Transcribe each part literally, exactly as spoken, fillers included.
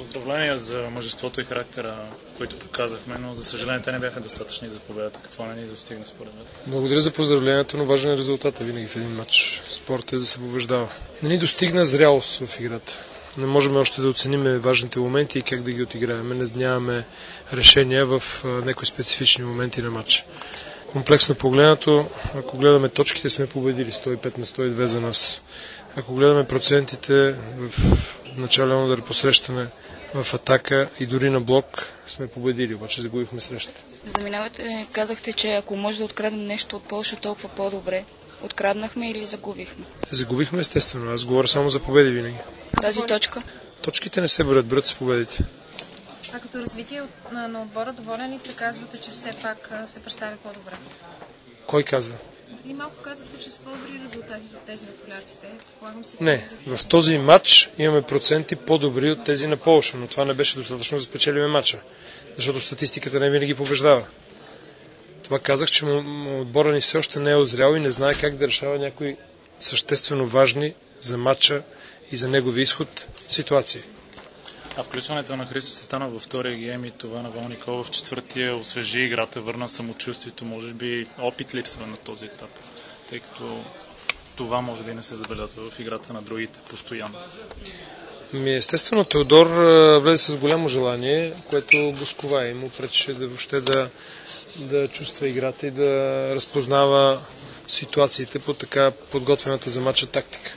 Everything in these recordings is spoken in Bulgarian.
Поздравления за мъжеството и характера, които показахме, но за съжаление те не бяха достатъчни за победата. Какво не ни достигна според мен? Благодаря за поздравлението, но важен е резултата винаги в един матч. Спорът е да се побеждава. Не ни достигна зрялост в играта. Не можем още да оценим важните моменти и как да ги отиграем. Не нямаме решения в някои специфични моменти на матч. Комплексно погледнато, ако гледаме точките, сме победили сто и пет на сто и две за нас. Ако гледаме процентите в начален удар посрещане в атака и дори на блок, сме победили, обаче загубихме срещата. Заминавате, казахте, че ако може да откраднем нещо от Полша, толкова по-добре. Откраднахме или загубихме? Загубихме, естествено. Аз говоря само за победи винаги. Тази точка? Точките не се броят, броят с победите. А като развитие на, на отбора, доволен ли сте? Казвате, че все пак се представи по-добре? Кой казва? И малко казвате, че са по-добри резултати от тези на поляците. Не, в този матч имаме проценти по-добри от тези на Полша, но това не беше достатъчно да спечелиме матча, защото статистиката не винаги побеждава. Това казах, че отбора ни все още не е озрял и не знае как да решава някои съществено важни за матча и за негови изход ситуации. А включването на Христо се стана във втория гейм и това на Волникова в четвъртия освежи играта, върна самочувствието, може би опит липсва на този етап, тъй като това може би не се забелязва в играта на другите постоянно. Ми естествено, Теодор влезе с голямо желание, което го скова и му пречеше да въобще да, да чувства играта и да разпознава ситуациите по така подготвената за матча тактика.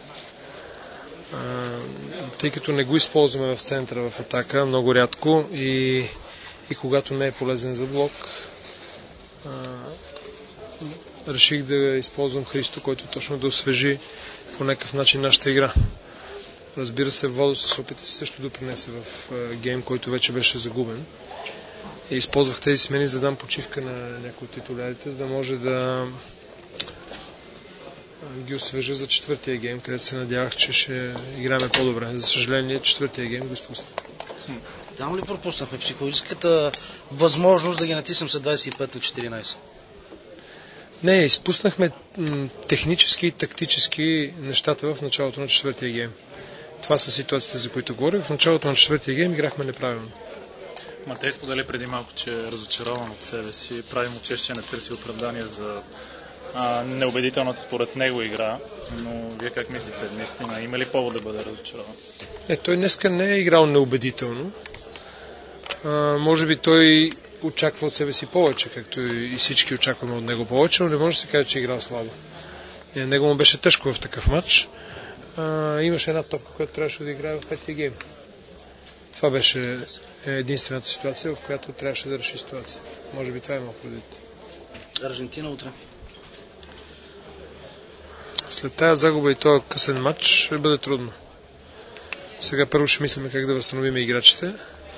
Тъй като не го използваме в центъра в атака много рядко и, и когато не е полезен за блок, а, реших да използвам Христо, който точно да освежи по някакъв начин нашата игра. Разбира се, Водо с опита си също допринесе в а, гейм, който вече беше загубен. И използвах тези смени, за да дам почивка на някои от титулярите, за да може да ги освежа за четвъртия гейм, където се надявах, че ще играем по-добре. За съжаление, четвъртия гейм го изпуснах. Там ли пропуснахме психологическата възможност да ги натиснем с двадесет и пет на четиринадесет? Не, изпуснахме м- технически и тактически нещата в началото на четвъртия гейм. Това са ситуациите, за които говорих. В началото на четвъртия гейм играхме неправилно. Матей сподели преди малко, че е разочарован от себе си. Прави му чест, че не търси оправдание за а, неубедителната според него игра. Но вие как мислите? Наистина, има ли повод да бъде разочарован? Не, той днеска не е играл неубедително. А, може би той очаква от себе си повече, както и всички очакваме от него повече, но не може да се каже, че е играл слабо. И него му беше тежко в такъв матч. А, имаше една топка, която трябваше да играе в петия гейм. Това беше единствената ситуация, в която трябваше да реши ситуация. Може би това е малко предвид. Аржентина утре. След тая загуба и този късен матч ще бъде трудно. Сега първо ще мислим как да възстановим играчите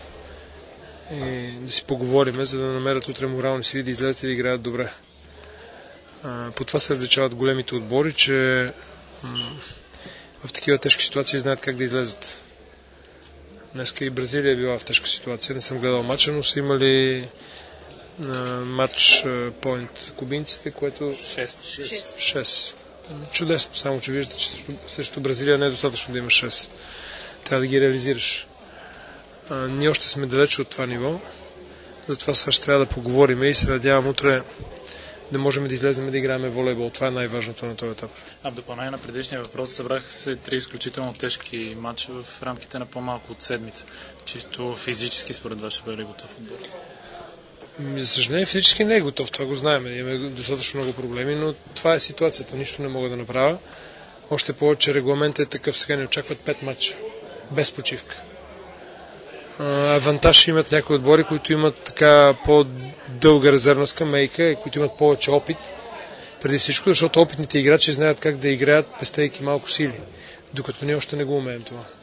и да си поговорим, за да намерят утре морални сили да излезат и да играят добре. По това се различават големите отбори, че в такива тежки ситуации знаят как да излезат. Днеска и Бразилия е била в тежка ситуация. Не съм гледал матча, но са имали матч поинт кубинците, което шест. Чудесно, само че виждате, че срещу Бразилия не е достатъчно да има шест. Трябва да ги реализираш. А, ние още сме далече от това ниво, затова сега ще трябва да поговорим и се надявам утре да можем да излезем да играем волейбол. Това е най-важното на този етап. А в допълнение на предишния въпрос събраха се три изключително тежки матча в рамките на по-малко от седмица. Чисто физически според вас ще бъде готов отбор? За съжаление физически не е готов, това го знаем. Имаме достатъчно много проблеми, но това е ситуацията. Нищо не мога да направя. Още повече регламентът е такъв, сега не очакват пет матча. Без почивка. Авантаж имат някои отбори, които имат така по-дълга резервна скамейка и които имат повече опит. Преди всичко, защото опитните играчи знаят как да играят, пестейки малко сили. Докато ние още не го умеем това.